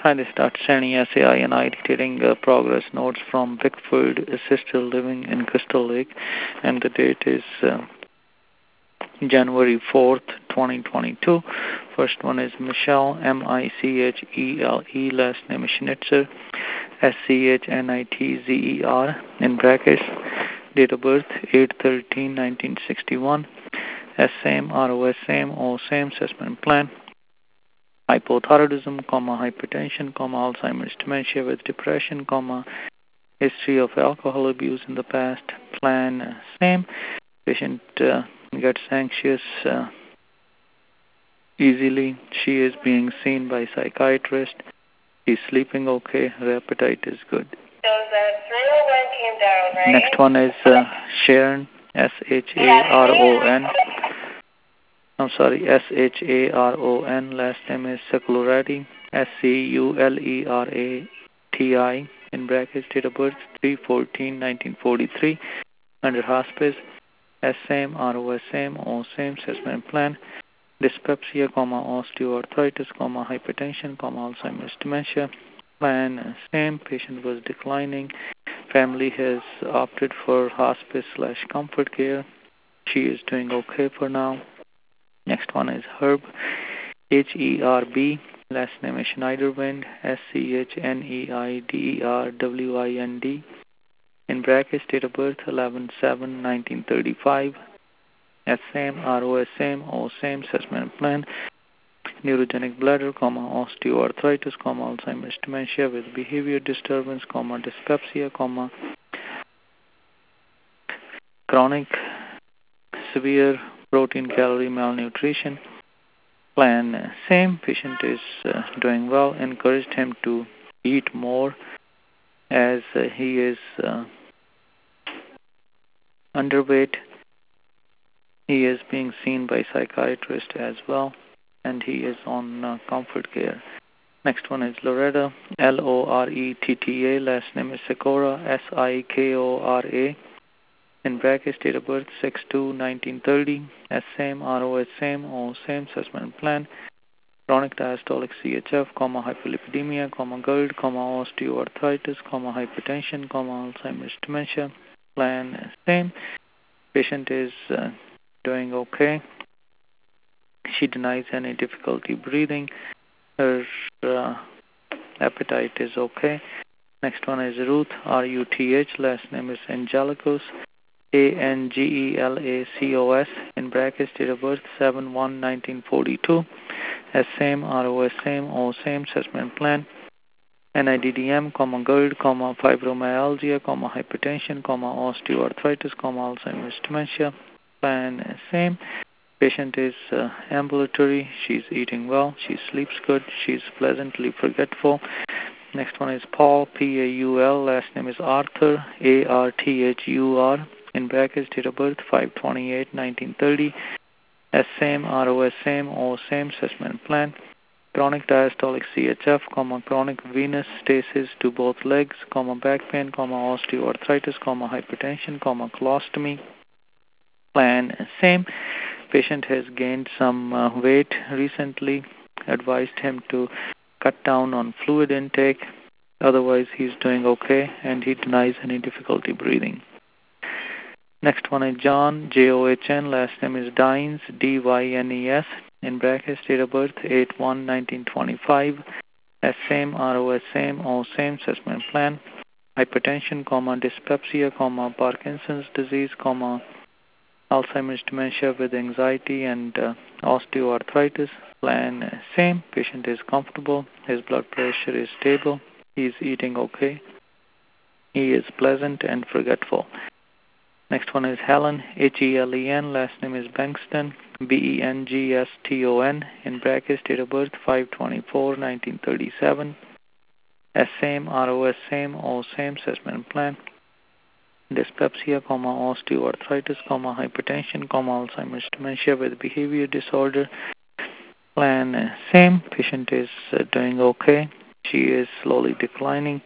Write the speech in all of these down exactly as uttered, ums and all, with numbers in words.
Hi, this is Doctor Sani, S A I N I, detailing uh, progress notes from Bickford Assisted Living in Crystal Lake, and the date is uh, January fourth, twenty twenty-two. First one is Michelle, M I C H E L E, last name is Schnitzer, S C H N I T Z E R, in brackets, date of birth eight thirteen nineteen sixty-one, S same, R O S same, O same, assessment plan. Hypothyroidism, comma, hypertension, comma, Alzheimer's dementia with depression, comma, history of alcohol abuse in the past, plan uh, same. Patient uh, gets anxious uh, easily. She is being seen by psychiatrist. She's sleeping okay. Her appetite is good. So the three oh one came down, right? Next one is uh, Sharon, S H A R O N. I'm sorry, S H A R O N. Last name is Sakularati, S C U L E R A T I, in brackets, date of birth three fourteen nineteen forty-three, under hospice, S same, R O S same, O same, assessment plan, dyspepsia, comma, osteoarthritis, comma, hypertension, comma, Alzheimer's dementia, plan same, patient was declining, family has opted for hospice slash comfort care, she is doing okay for now. Next one is Herb, H E R B, last name is Schneiderwind, S C H N E I D E R W I N D, in brackets, date of birth eleven seven nineteen thirty-five, S same, R O S same, O same, assessment plan, neurogenic bladder, comma, osteoarthritis, comma, Alzheimer's dementia with behavior disturbance, comma, dyspepsia, comma, chronic severe protein calorie malnutrition. Plan uh, same, patient is uh, doing well, encouraged him to eat more as uh, he is uh, underweight. He is being seen by psychiatrist as well, and he is on uh, comfort care. Next one is Loretta, L O R E T T A, last name is Sikora, S I K O R A, in brackets, date of birth six two nineteen thirty, S same, R O S same, O same, assessment plan, chronic diastolic C H F, comma, hyperlipidemia, comma, GERD, comma, osteoarthritis, comma, hypertension, comma, Alzheimer's dementia, plan same, patient is uh, doing okay, she denies any difficulty breathing, her uh, appetite is okay. Next one is Ruth, R U T H, last name is Angelicos, A N G E L A C O S, in brackets, date of birth seven one nineteen forty-two, S same, R O S same, O same, assessment plan, N I D D M, comma, GERD, comma, fibromyalgia, comma, hypertension, comma, osteoarthritis, comma, Alzheimer's dementia, plan same. Patient is uh, ambulatory, she's eating well, she sleeps good, she's pleasantly forgetful. Next one is Paul, P A U L, last name is Arthur, A R T H U R, in brackets, date of birth five twenty-eight nineteen thirty, S same, R O S same, O same, assessment plan, chronic diastolic C H F, comma, chronic venous stasis to both legs, comma, back pain, comma, osteoarthritis, comma, hypertension, comma, colostomy, plan same. Patient has gained some uh, weight recently, advised him to cut down on fluid intake, otherwise he's doing okay, and he denies any difficulty breathing. Next one is John, J O H N, last name is Dines, D Y N E S, in brackets, date of birth eight one nineteen twenty-five, S same, R O S same, O same, assessment plan, hypertension, comma, dyspepsia, comma, Parkinson's disease, comma, Alzheimer's dementia with anxiety and uh, osteoarthritis, plan uh, same, patient is comfortable, his blood pressure is stable, he is eating okay, he is pleasant and forgetful. Next one is Helen, H E L E N, last name is Bengston, B E N G S T O N, in brackets, date of birth five twenty-four nineteen thirty-seven, S same, R O S same, O same, assessment plan, dyspepsia, comma, osteoarthritis, comma, hypertension, comma, Alzheimer's dementia with behavior disorder, plan uh, same, patient is uh, doing okay, she is slowly declining,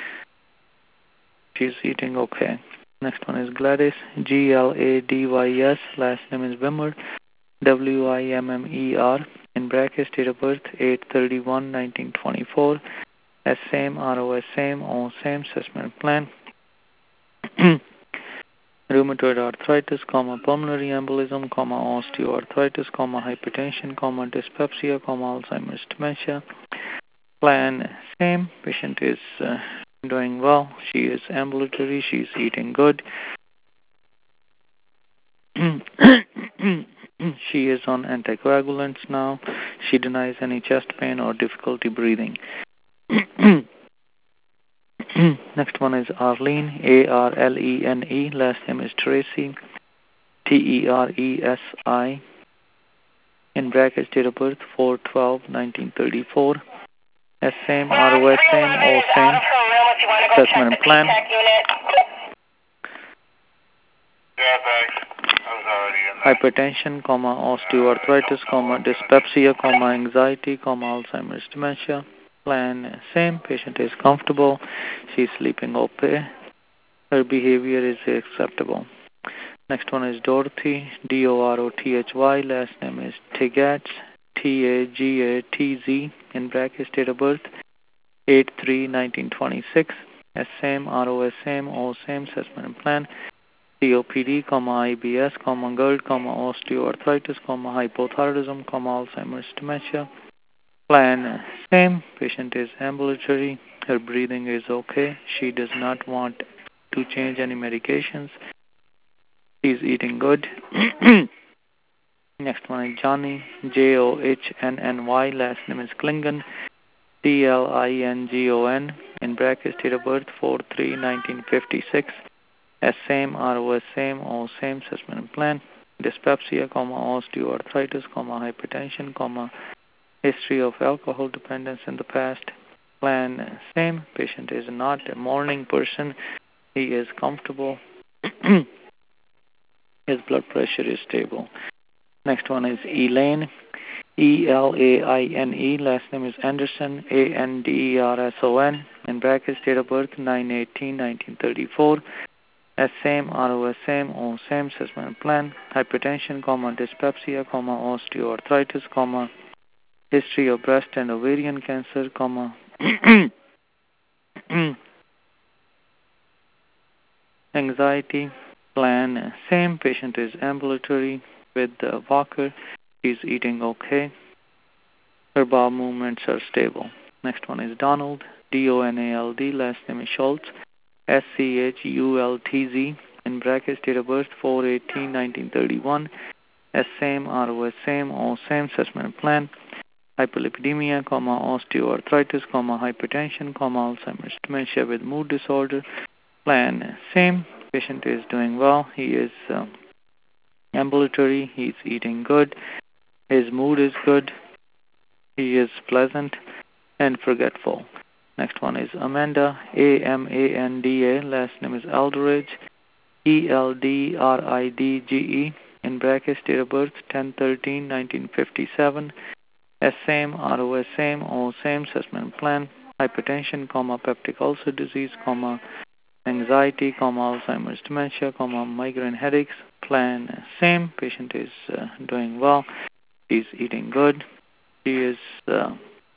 she's eating okay. Next one is Gladys, G L A D Y S, last name is Wimmer, W I M M E R, in brackets, date of birth eight thirty-one nineteen twenty-four, S same, R O S same, O same, assessment plan. Rheumatoid arthritis, comma, pulmonary embolism, comma, osteoarthritis, comma, hypertension, comma, dyspepsia, comma, Alzheimer's dementia. Plan same. Patient is uh, doing well. She is ambulatory. She is eating good. She is on anticoagulants now. She denies any chest pain or difficulty breathing. Next one is Arlene, A R L E N E. Last name is Tracy, T E R E S I. In brackets, date of birth four twelve nineteen thirty-four. S same, R O S same, O same. Assessment and plan. Yeah, thanks. I was already in there. Hypertension, comma, osteoarthritis, comma, dyspepsia, comma, anxiety, comma, Alzheimer's dementia. Plan same. Patient is comfortable. She's sleeping okay. Her behavior is acceptable. Next one is Dorothy, D O R O T H Y. Last name is Tigatz, T A G A T Z. In brackets, date of birth eight three nineteen twenty-six. S same, R O S same, O same. Assessment and plan. C O P D, comma, I B S, comma, GERD, comma, osteoarthritis, comma, hypothyroidism, comma, Alzheimer's dementia. Plan same. Patient is ambulatory. Her breathing is okay. She does not want to change any medications. She's eating good. Next one is Johnny, J O H N N Y. Last name is Klingon, C L I N G O N. In brackets, date of birth four three nineteen fifty-six. S same, R O S same, O same. Assessment and plan. Dyspepsia, comma, osteoarthritis, comma, hypertension, comma, history of alcohol dependence in the past. Plan same. Patient is not a morning person. He is comfortable. His blood pressure is stable. Next one is Elaine, E L A I N E. Last name is Anderson, A N D E R S O N. In brackets, date of birth nine eighteen nineteen thirty-four. S same, R O S same, O same. Assessment plan. Hypertension, comma, dyspepsia, comma, osteoarthritis, comma, history of breast and ovarian cancer, comma, anxiety. Plan same. Patient is ambulatory with the walker. She's eating okay. Her bowel movements are stable. Next one is Donald, D O N A L D. Last name is Schultz, S C H U L T Z. In brackets, date of birth four eighteen nineteen thirty-one. S same, R O S same, O same. Assessment plan. Hyperlipidemia, comma, osteoarthritis, comma, hypertension, comma, Alzheimer's dementia with mood disorder. Plan same. Patient is doing well. He is um, ambulatory. He's eating good. His mood is good. He is pleasant and forgetful. Next one is Amanda, A M A N D A. Last name is Eldridge, E L D R I D G E. In brackets, date of birth ten thirteen nineteen fifty-seven. S same, R O S same, O same. Assessment plan. Hypertension, comma, peptic ulcer disease, comma, anxiety, comma, Alzheimer's dementia, comma, migraine headaches. Plan same. Patient is uh, doing well. She's eating good. She is uh,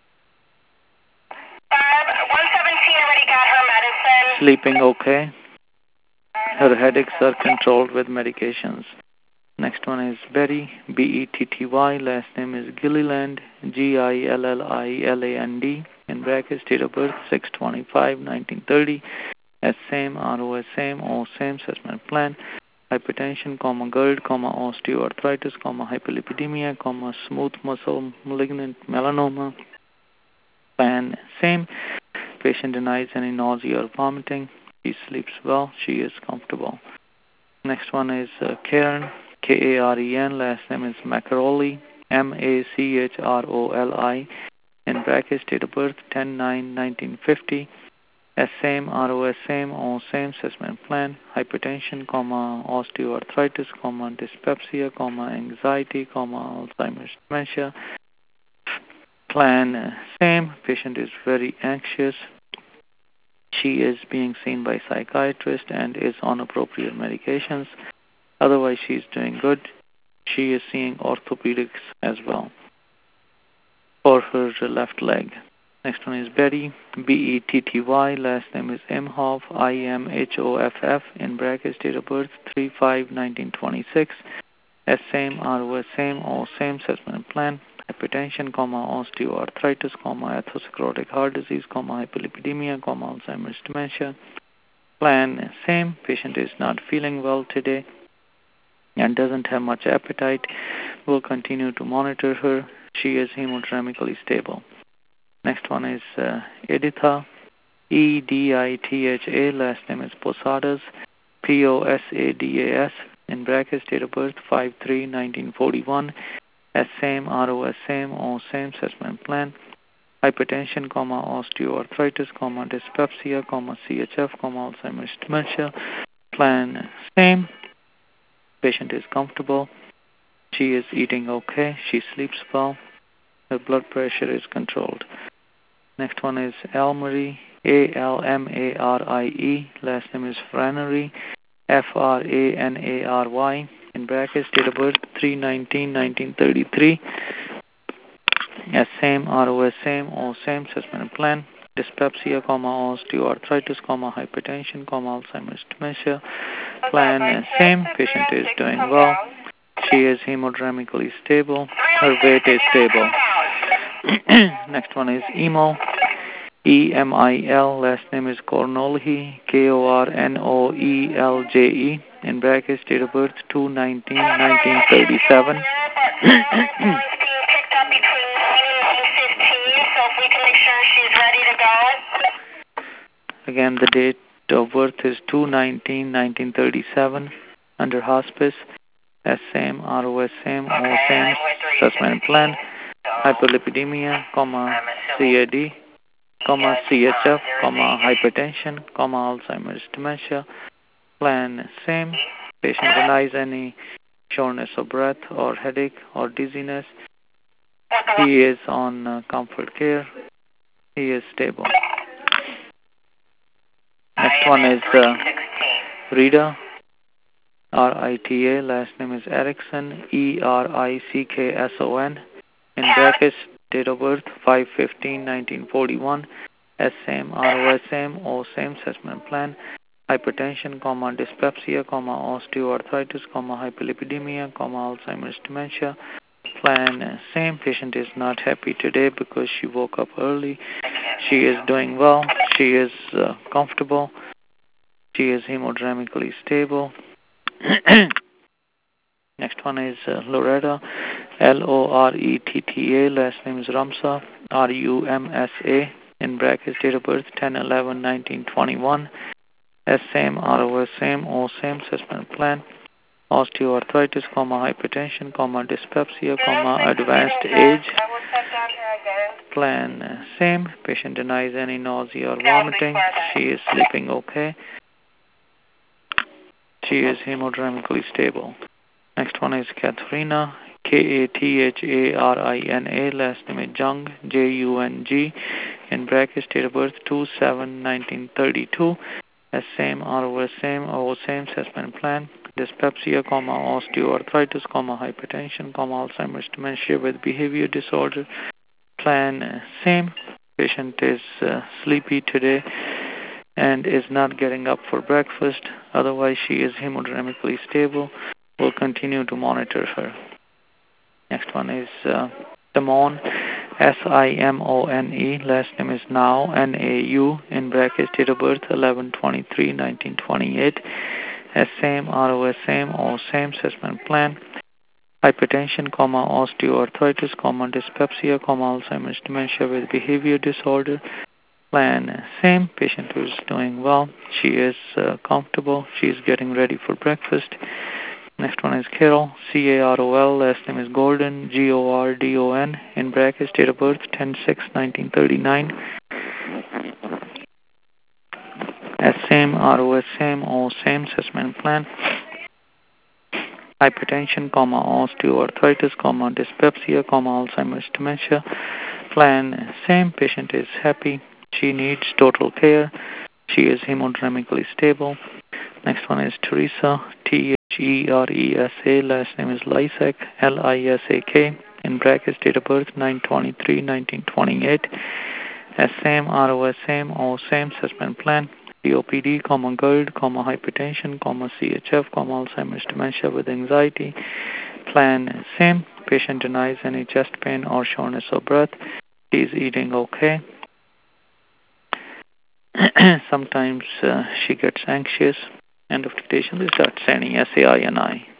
one seventeen already got her medicine. sleeping okay. Her headaches are controlled with medications. Next one is Betty, B E T T Y. Last name is Gilliland, G I L L I L A N D. In brackets, date of birth six twenty-five nineteen thirty. S same, R O S same, O same. Assessment plan. Hypertension, comma, GERD, comma, osteoarthritis, comma, hyperlipidemia, comma, smooth muscle malignant melanoma. Plan same. Patient denies any nausea or vomiting. She sleeps well. She is comfortable. Next one is uh, Karen, K A R E N. Last name is Macaroli, M A C H R O L I. In brackets, date of birth ten nine nineteen fifty. S same, R O S same, O same. Assessment plan. Hypertension, comma, osteoarthritis, comma, dyspepsia, comma, anxiety, comma, Alzheimer's dementia. Plan same. Patient is very anxious. She is being seen by psychiatrist and is on appropriate medications. Otherwise, she is doing good. She is seeing orthopedics as well for her left leg. Next one is Betty, B E T T Y, last name is Imhoff, I M H O F F, in brackets, date of birth three five nineteen twenty-six, S same, R O S same, O same, assessment plan, hypertension, comma, osteoarthritis, comma, atherosclerotic heart disease, comma, hyperlipidemia, comma, Alzheimer's dementia. Plan same, patient is not feeling well today and doesn't have much appetite. We'll continue to monitor her. She is hemodynamically stable. Next one is uh, Editha, E D I T H A, last name is Posadas, P O S A D A S, in brackets, date of birth five three nineteen forty-one, S same, R O S same, O same, assessment plan, hypertension, comma, osteoarthritis, comma, dyspepsia, comma, C H F, comma, Alzheimer's dementia, plan same, patient is comfortable, she is eating okay, she sleeps well, her blood pressure is controlled. Next one is Almarie, A L M A R I E, last name is Franary, F R A N A R Y, in brackets, date of birth three nineteen nineteen thirty-three, S same, R O S same, O same, assessment plan, dyspepsia, comma, osteoarthritis, comma, hypertension, comma, Alzheimer's dementia, plan same, patient is doing well, she is hemodynamically stable, her weight is stable. Next one is Emo, E M I L, last name is Kornolhi, K O R N O E L J E, in brackets, date of birth two nineteen nineteen thirty-seven. Again, the date of birth is two nineteen nineteen thirty-seven, under hospice, S same, R O S same, O same, assessment plan, hyperlipidemia, comma, C A D, comma, C H F, comma, hypertension, comma, Alzheimer's dementia, plan same, patient denies any shortness of breath or headache or dizziness, he is on uh, comfort care, he is stable. Next one is uh, Rita, R I T A, last name is Erickson, E R I C K S O N, in brackets, date of birth five fifteen nineteen forty-one, S same, R O S same, O same, assessment plan, hypertension, comma, dyspepsia, comma, osteoarthritis, comma, hyperlipidemia, comma, Alzheimer's dementia, plan same, patient is not happy today because she woke up early, she is doing well, she is uh, comfortable, she is hemodynamically stable. Next one is uh, Loretta, L O R E T T A, last name is Ramsa, R U M S A, in brackets, date of birth ten eleven nineteen twenty-one, S same, R O S same, O same, assessment plan, osteoarthritis, comma, hypertension, comma, dyspepsia, comma, advanced age, plan uh, same, patient denies any nausea or vomiting, she is sleeping okay, she is hemodynamically stable. Next one is Katharina, K A T H A R I N A, last name is Jung, J U N G, in brackets, date of birth two seven nineteen thirty-two, S same, R O S same, O same, assessment plan, dyspepsia, comma, osteoarthritis, comma, hypertension, comma, Alzheimer's dementia with behavior disorder, plan uh, same, patient is uh, sleepy today and is not getting up for breakfast, otherwise she is hemodynamically stable. We'll continue to monitor her. Next one is uh, Simone, S I M O N E, last name is Now, N A U, in brackets, date of birth eleven twenty-three nineteen twenty-eight, S same, R O S same, O same, assessment plan, hypertension, comma, osteoarthritis, comma, dyspepsia, comma, Alzheimer's dementia with behavior disorder, plan same, patient is doing well, she is uh, comfortable, she is getting ready for breakfast. Next one is Carol, C A R O L, last name is Gordon, G O R D O N, in brackets, date of birth ten six nineteen thirty-nine, S same, R O S same, O same, assessment plan, hypertension, comma, osteoarthritis, comma, dyspepsia, comma, Alzheimer's dementia, plan same, patient is happy, she needs total care, she is hemodynamically stable. Next one is Teresa, T H E R E S A, last name is Lysak, L I S A K, in brackets, date of birth nine twenty-three nineteen twenty-eight, S same, R O S same, O same, suspend plan, C O P D, comma GERD, comma hypertension, comma C H F, comma Alzheimer's dementia with anxiety. Plan same. Patient denies any chest pain or shortness of breath. He is eating okay. Sometimes uh, she gets anxious. End of dictation. We start sending S A I N I.